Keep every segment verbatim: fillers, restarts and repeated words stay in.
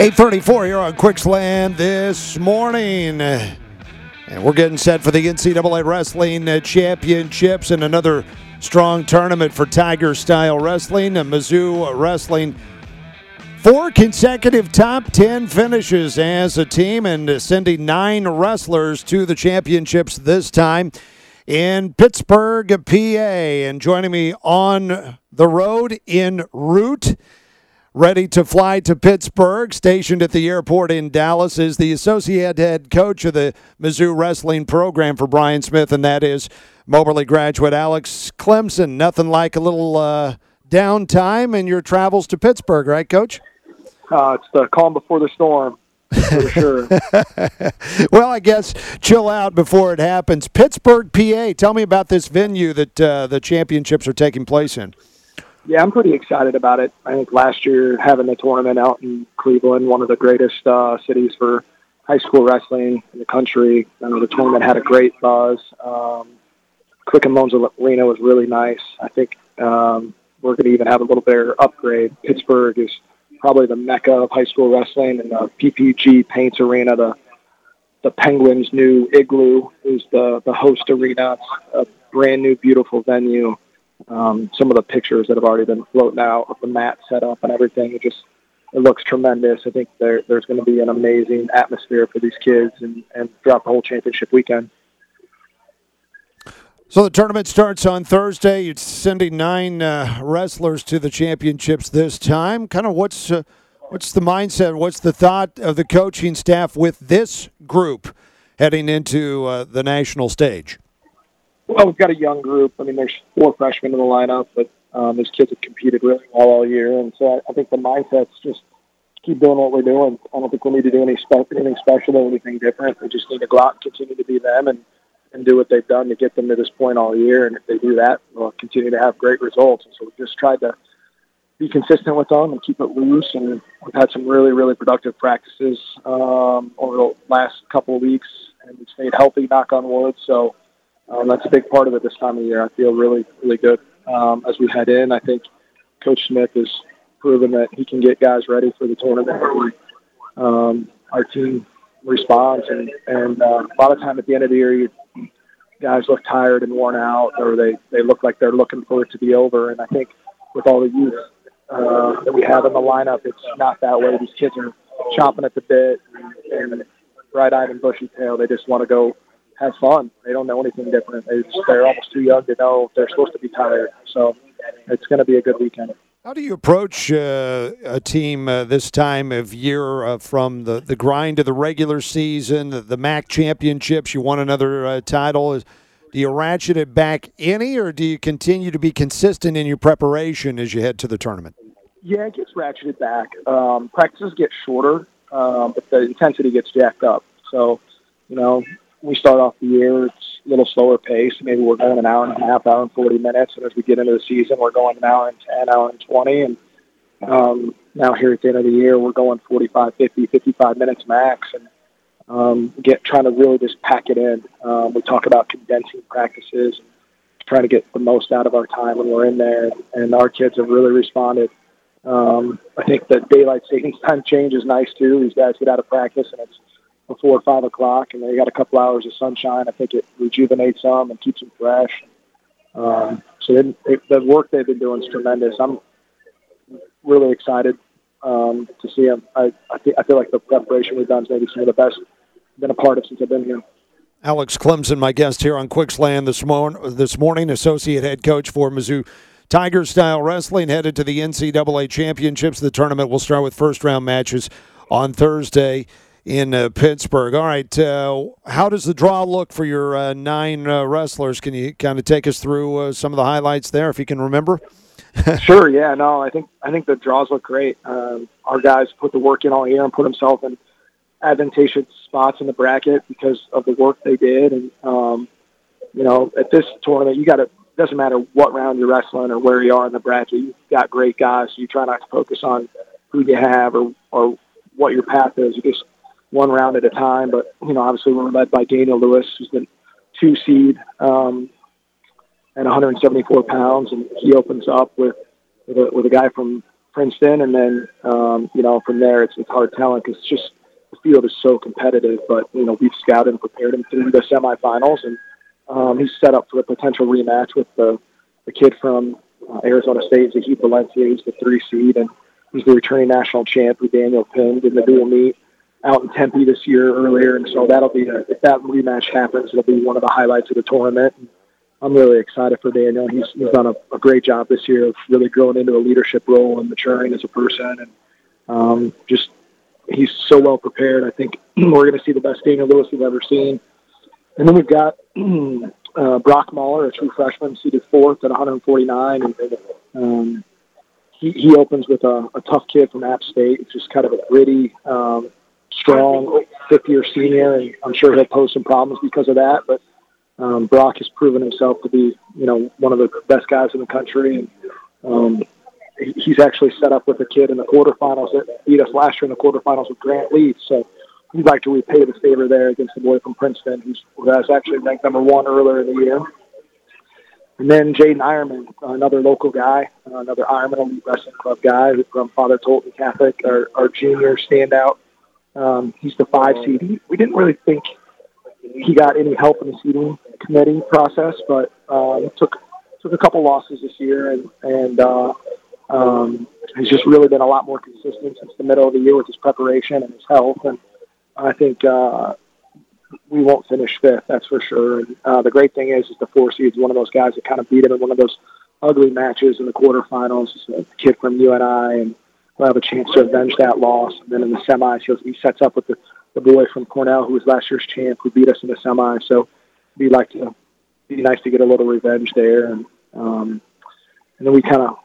eight thirty-four here on Quicksland this morning. And we're getting set for the N C double A Wrestling Championships and another strong tournament for Tiger Style Wrestling. And Mizzou Wrestling, four consecutive top ten finishes as a team and sending nine wrestlers to the championships this time in Pittsburgh, P A. And joining me on the road en route, ready to fly to Pittsburgh, stationed at the airport in Dallas, is the associate head coach of the Mizzou Wrestling program for Brian Smith, and that is Moberly graduate Alex Clemson. Nothing like a little uh, downtime in your travels to Pittsburgh, right, Coach? Uh, it's the calm before the storm, for sure. Well, I guess chill out before it happens. Pittsburgh, P A, tell me about this venue that uh, the championships are taking place in. Yeah, I'm pretty excited about it. I think last year having the tournament out in Cleveland, one of the greatest uh, cities for high school wrestling in the country. I know the tournament had a great buzz. Um, Quicken Loans Arena was really nice. I think um, we're going to even have a little bit of upgrade. Pittsburgh is probably the mecca of high school wrestling, and the P P G Paints Arena, the the Penguins' new Igloo, is the, the host arena. It's a brand new, beautiful venue. Um, some of the pictures that have already been floating out of the mat set up and everything, it just it looks tremendous. I think there, there's going to be an amazing atmosphere for these kids and, and throughout the whole championship weekend. So the tournament starts on Thursday. You're sending nine uh, wrestlers to the championships this time. Kind of what's uh, what's the mindset? What's the thought of the coaching staff with this group heading into uh, the national stage? Well, we've got a young group. I mean, there's four freshmen in the lineup, but um, these kids have competed really well all year. And so I, I think the mindset's just keep doing what we're doing. I don't think we need to do any spe- anything special or anything different. We just need to go out and continue to be them and, and do what they've done to get them to this point all year. And if they do that, we'll continue to have great results. And so we've just tried to be consistent with them and keep it loose. And we've had some really, really productive practices um, over the last couple of weeks, and we've stayed healthy, knock on wood. So Um, that's a big part of it this time of year. I feel really, really good um, as we head in. I think Coach Smith has proven that he can get guys ready for the tournament. Um, our team responds, and, and uh, a lot of time at the end of the year, you, guys look tired and worn out, or they, they look like they're looking for it to be over. And I think with all the youth uh, that we have in the lineup, it's not that way. These kids are chomping at the bit and, and bright-eyed and bushy-tailed. They just want to go have fun. They don't know anything different. They just, they're almost too young to know they're supposed to be tired. So it's going to be a good weekend. How do you approach uh, a team uh, this time of year uh, from the, the grind of the regular season, the, the M A C championships, you won another uh, title? Do you ratchet it back any, or do you continue to be consistent in your preparation as you head to the tournament? Yeah, it gets ratcheted back. Um, practices get shorter, um, but the intensity gets jacked up. So, you know, we start off the year, it's a little slower pace. Maybe we're going an hour and a half, hour and forty minutes. And as we get into the season, we're going an hour and ten, hour and twenty. And um, now here at the end of the year, we're going forty-five, fifty, fifty-five minutes max. And um, get trying to really just pack it in. Um, we talk about condensing practices and trying to get the most out of our time when we're in there. And our kids have really responded. Um, I think that daylight savings time change is nice, too. These guys get out of practice, and it's before five o'clock, and they got a couple hours of sunshine. I think it rejuvenates them and keeps them fresh. Um, so they, it, the work they've been doing is tremendous. I'm really excited um, to see them. I, I, th- I feel like the preparation we've done is maybe some of the best I've been a part of since I've been here. Alex Clemson, my guest here on Quicksland this, mor- this morning, associate head coach for Mizzou Tiger Style Wrestling, headed to the N C double A Championships. The tournament will start with first-round matches on Thursday in uh, Pittsburgh. All right, uh, how does the draw look for your uh, nine uh, wrestlers? Can you kind of take us through uh, some of the highlights there, if you can remember? Sure, yeah, no, I think I think the draws look great. Um, our guys put the work in all year and put themselves in advantageous spots in the bracket because of the work they did. And, um, you know, at this tournament, you got to, doesn't matter what round you're wrestling or where you are in the bracket, you've got great guys. So you try not to focus on who you have or, or what your path is. You just one round at a time. But, you know, obviously we're led by Daniel Lewis, who's the two seed um, at one hundred seventy-four pounds. And he opens up with, with, a, with a guy from Princeton, and then um, you know from there it's it's hard telling because it's just the field is so competitive. But you know we've scouted and prepared him through the semifinals, and um, he's set up for a potential rematch with the the kid from uh, Arizona State, Zahid Valencia, who's the three seed, and he's the returning national champ who Daniel pinned in the dual meet out in Tempe this year earlier. And so that'll be, a, if that rematch happens, it'll be one of the highlights of the tournament. And I'm really excited for Daniel. He's, he's done a, a great job this year of really growing into a leadership role and maturing as a person. And um, just, he's so well prepared. I think we're going to see the best Daniel Lewis we've ever seen. And then we've got uh, Brock Mahler, a true freshman, seeded fourth at one forty-nine. And um, he, he opens with a, a tough kid from App State. It's just kind of a gritty, um, strong fifth-year senior, and I'm sure he'll pose some problems because of that. But um, Brock has proven himself to be, you know, one of the best guys in the country, and um, he's actually set up with a kid in the quarterfinals that beat us last year in the quarterfinals with Grant Leeds. So we'd like to repay the favor there against the boy from Princeton, who's, who was actually ranked number one earlier in the year. And then Jaden Ironman, another local guy, uh, another Ironman Elite Wrestling Club guy from Father Tolton Catholic, our, our junior standout. Um, he's the five seed. He, we didn't really think he got any help in the seeding committee process, but um, took took a couple losses this year, and and uh, um, he's just really been a lot more consistent since the middle of the year with his preparation and his health. And I think uh, we won't finish fifth, that's for sure. And uh, the great thing is, is the four seed is one of those guys that kind of beat him in one of those ugly matches in the quarterfinals. He's a kid from U N I, and we'll have a chance to avenge that loss. And then in the semis, he sets up with the, the boy from Cornell, who was last year's champ, who beat us in the semis. So it'd be like to be nice to get a little revenge there. And um, and then we kind of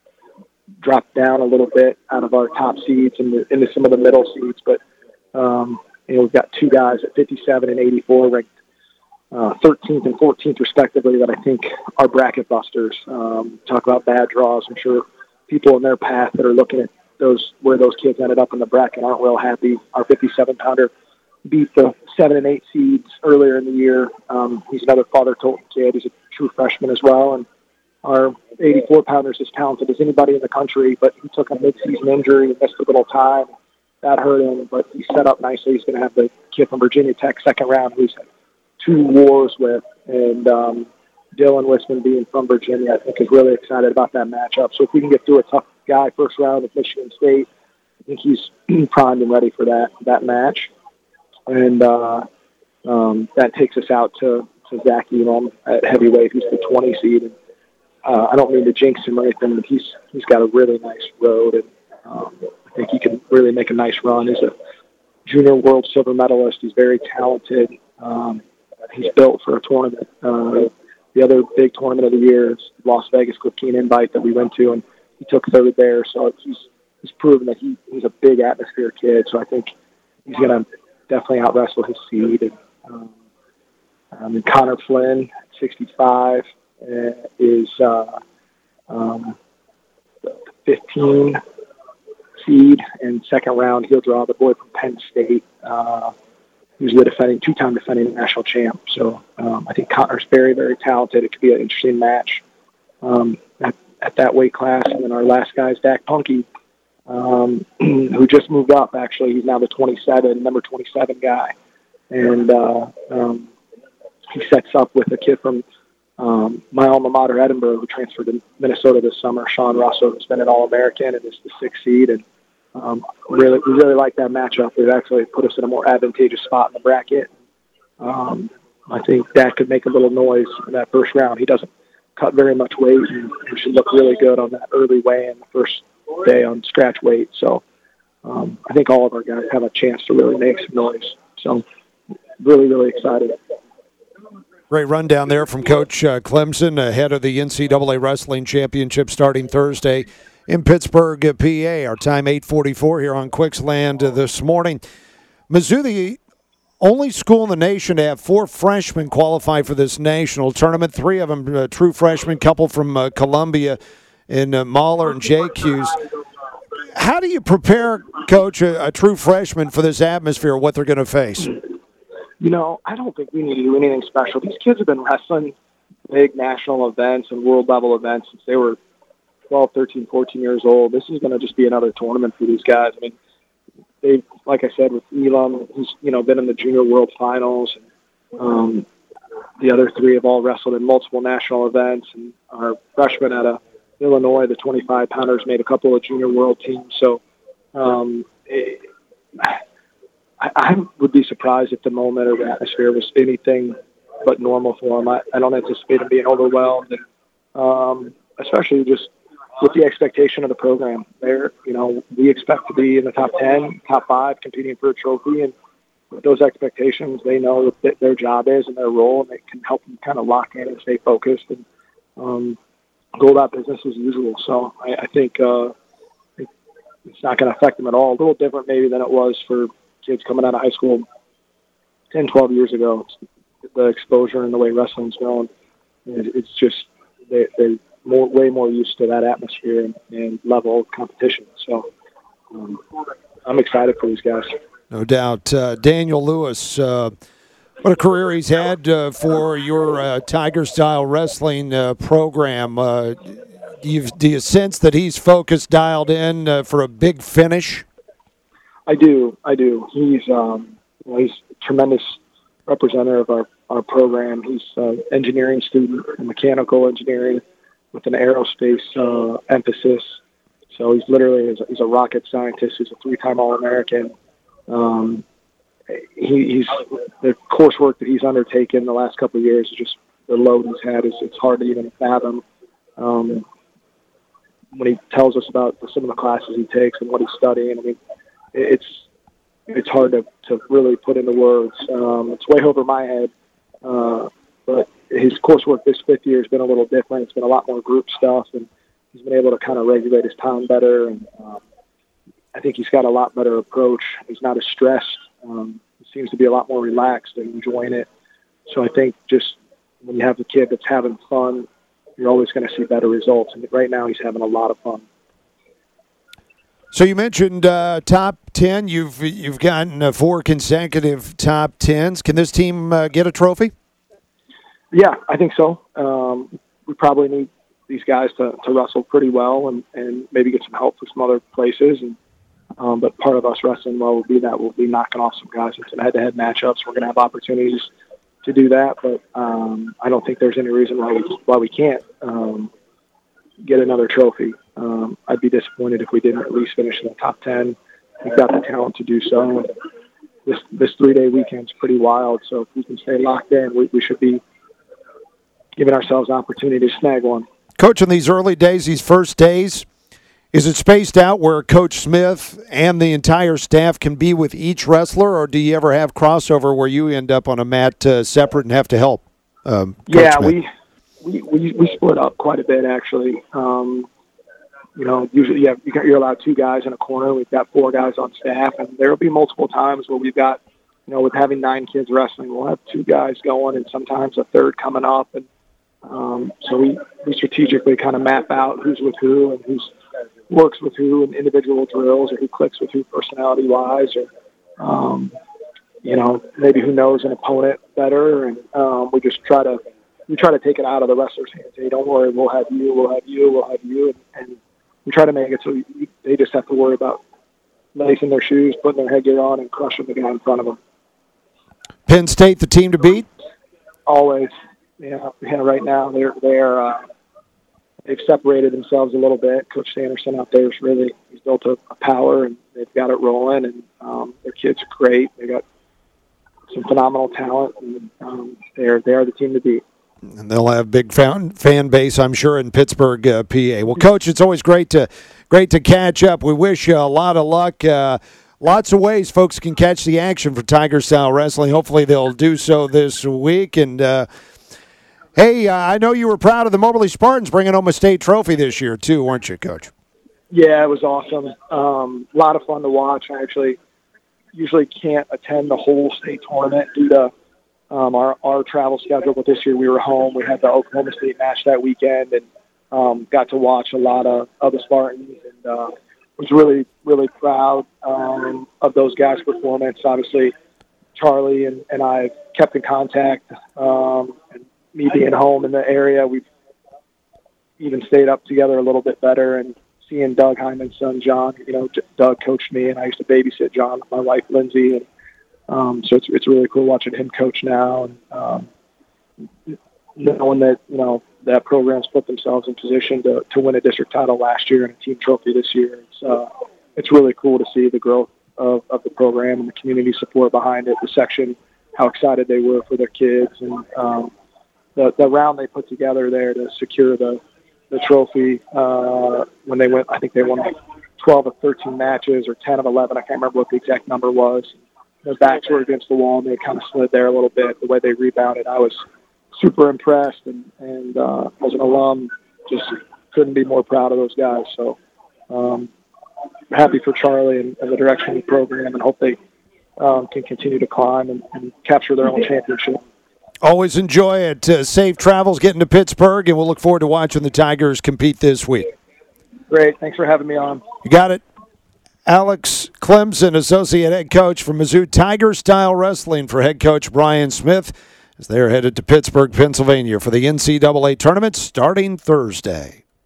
dropped down a little bit out of our top seeds into, into some of the middle seeds. But um, you know, we've got two guys at fifty-seven and eighty-four ranked uh, thirteenth and fourteenth respectively that I think are bracket busters. Um, talk about bad draws. I'm sure people in their path that are looking at those where those kids ended up in the bracket aren't real happy. Our fifty-seven pounder beat the seven and eight seeds earlier in the year. Um, he's another Father Tolton kid. He's a true freshman as well. And our eighty-four pounder is as talented as anybody in the country, but he took a mid-season injury and missed a little time. That hurt him, but he set up nicely. He's going to have the kid from Virginia Tech second round, who's had two wars with, and um, Dylan Wisman being from Virginia, I think is really excited about that matchup. So if we can get through a tough guy first round of Michigan State, I think he's primed and ready for that that match. And uh, um, that takes us out to, to Zach Elam at heavyweight, who's the twenty seed. And, uh, I don't mean to jinx him or anything, but he's he's got a really nice road, and um, I think he can really make a nice run. He's a junior world silver medalist. He's very talented. Um, he's built for a tournament. Uh, the other big tournament of the year is Las Vegas Clipkeen Invite that we went to, and he took third there. So he's he's proven that he, he's a big atmosphere kid. So I think he's going to definitely out wrestle his seed. And, um, um, and Connor Flynn, sixty-five, uh, is uh, um, fifteen seed, and second round he'll draw the boy from Penn State, uh, who's the defending two-time defending national champ. So um, I think Connor's very, very talented. It could be an interesting match um, at, at that weight class. And then our last guy is Dak Punky, um, who just moved up. Actually, he's now the twenty-seven, number twenty-seven guy, and uh, um, he sets up with a kid from um, my alma mater, Edinburgh, who transferred to Minnesota this summer, Sean Russell, who's been an All-American and is the sixth seed. And um, really, we really like that matchup. It actually put us in a more advantageous spot in the bracket. Um, I think Dak could make a little noise in that first round. He doesn't cut very much weight, and he should look really good on that early weigh-in the first day on scratch weight. So um, I think all of our guys have a chance to really make some noise. So really, really excited. Great rundown there from Coach uh, Clemson ahead of the N C double A Wrestling Championship starting Thursday in Pittsburgh, P A. Our time eight forty-four here on Quicksland uh, this morning. Mizzou, the only school in the nation to have four freshmen qualify for this national tournament. Three of them uh, true freshmen, couple from uh, Columbia in uh, Mahler and J Q's. How do you prepare, Coach, a, a true freshman for this atmosphere, what they're going to face? You know, I don't think we need to do anything special. These kids have been wrestling big national events and world-level events since they were twelve, thirteen, fourteen years old. This is going to just be another tournament for these guys. I mean, they, like I said, with Elam, who's, you know, been in the Junior World Finals. And, um, the other three have all wrestled in multiple national events. And our freshman out of Illinois, the twenty-five pounders, made a couple of Junior World teams. So um, it, I, I would be surprised if the moment or the atmosphere was anything but normal for them. I, I don't anticipate them being overwhelmed, and um, especially just with the expectation of the program. They're, you know, we expect to be in the top ten, top five, competing for a trophy, and with those expectations, they know what their job is and their role, and it can help them kind of lock in and stay focused and um, go about business as usual. So I, I think uh, it's not going to affect them at all. A little different maybe than it was for kids coming out of high school ten, twelve years ago. It's the exposure and the way wrestling's going, it's just they, they're more, way more used to that atmosphere and, and level of competition. So um, I'm excited for these guys. No doubt. Uh, Daniel Lewis, uh, what a career he's had uh, for your uh, Tiger-style wrestling uh, program. Uh, do, you, do you sense that he's focused, dialed in uh, for a big finish? I do. I do. He's um, you know, he's a tremendous representative of our, our program. He's an engineering student, a mechanical engineering with an aerospace uh, emphasis. So he's literally he's a, he's a rocket scientist. He's a three-time All-American. Um, he, he's the coursework that he's undertaken the last couple of years is just the load he's had is it's hard to even fathom. Um, when he tells us about the, some of the classes he takes and what he's studying, I mean, it's it's hard to, to really put into words. Um, it's way over my head, uh, but his coursework this fifth year has been a little different. It's been a lot more group stuff, and he's been able to kind of regulate his time better. And um, I think he's got a lot better approach. He's not as stressed. Um, he seems to be a lot more relaxed and enjoying it. So I think just when you have a kid that's having fun, you're always going to see better results. And right now he's having a lot of fun. So you mentioned uh, top ten. You've you've gotten uh, four consecutive top tens. Can this team uh, get a trophy? Yeah, I think so. Um, we probably need these guys to, to wrestle pretty well and, and maybe get some help from some other places. And um, but part of us wrestling well will be that we'll be knocking off some guys in some head-to-head matchups. We're going to have opportunities to do that, but um, I don't think there's any reason why we why we can't um, get another trophy. Um, I'd be disappointed if we didn't at least finish in the top ten. We've got the talent to do so. And this this three-day weekend's pretty wild, so if we can stay locked in, we, we should be giving ourselves an opportunity to snag one. Coach, in these early days, these first days, is it spaced out where Coach Smith and the entire staff can be with each wrestler, or do you ever have crossover where you end up on a mat uh, separate and have to help? Um, Coach yeah, Smith? we, we we we split up quite a bit, actually. Um, you know, usually you have, you're allowed two guys in a corner. We've got four guys on staff, and there will be multiple times where we've got, you know, with having nine kids wrestling, we'll have two guys going and sometimes a third coming up. And um, so we, we strategically kind of map out who's with who and who's works with who in individual drills or who clicks with who personality-wise or, um, you know, maybe who knows an opponent better. And um, we just try to we try to take it out of the wrestler's hands. Hey, don't worry, we'll have you, we'll have you, we'll have you. And, and we try to make it so you, they just have to worry about lacing their shoes, putting their headgear on, and crushing the guy in front of them. Penn State, the team to beat? Always. Yeah, yeah right now they're they're uh, they've separated themselves a little bit. Coach Sanderson out there is really he's built a, a power and they've got it rolling. And um, their kids are great. They got some phenomenal talent, and um, they're they are the team to beat. And they'll have big fan fan base, I'm sure, in Pittsburgh, uh, P A. Well, Coach, it's always great to great to catch up. We wish you a lot of luck. Uh, lots of ways folks can catch the action for Tiger Style Wrestling. Hopefully they'll do so this week. And, uh, hey, uh, I know you were proud of the Moberly Spartans bringing home a state trophy this year, too, weren't you, Coach? Yeah, it was awesome. Um, a lot of fun to watch. I actually usually can't attend the whole state tournament due to Um, our, our travel schedule, but this year we were home. We had the Oklahoma State match that weekend and um, got to watch a lot of, of the Spartans and uh, was really, really proud um, of those guys' performance. Obviously, Charlie and, and I kept in contact. Um, and me being home in the area, we've even stayed up together a little bit better. And seeing Doug Hyman's son, John, you know, Doug coached me, and I used to babysit John with my wife, Lindsay. And um, so it's it's really cool watching him coach now, and um, knowing that, you know, that program's put themselves in position to, to win a district title last year and a team trophy this year. It's uh, it's really cool to see the growth of, of the program and the community support behind it, the section, how excited they were for their kids, and um, the, the round they put together there to secure the, the trophy uh, when they went, I think they won like twelve of thirteen matches or ten of eleven. I can't remember what the exact number was. Their backs were against the wall, and they kind of slid there a little bit. The way they rebounded, I was super impressed, and, and uh, as an alum, just couldn't be more proud of those guys. So um, happy for Charlie and, and the direction of the program, and hope they um, can continue to climb and, and capture their own championship. Always enjoy it. Uh, safe travels getting to Pittsburgh, and we'll look forward to watching the Tigers compete this week. Great. Thanks for having me on. You got it. Alex Clemson, associate head coach for Mizzou Tiger Style Wrestling, for head coach Brian Smith, as they're headed to Pittsburgh, Pennsylvania for the N C double A tournament starting Thursday.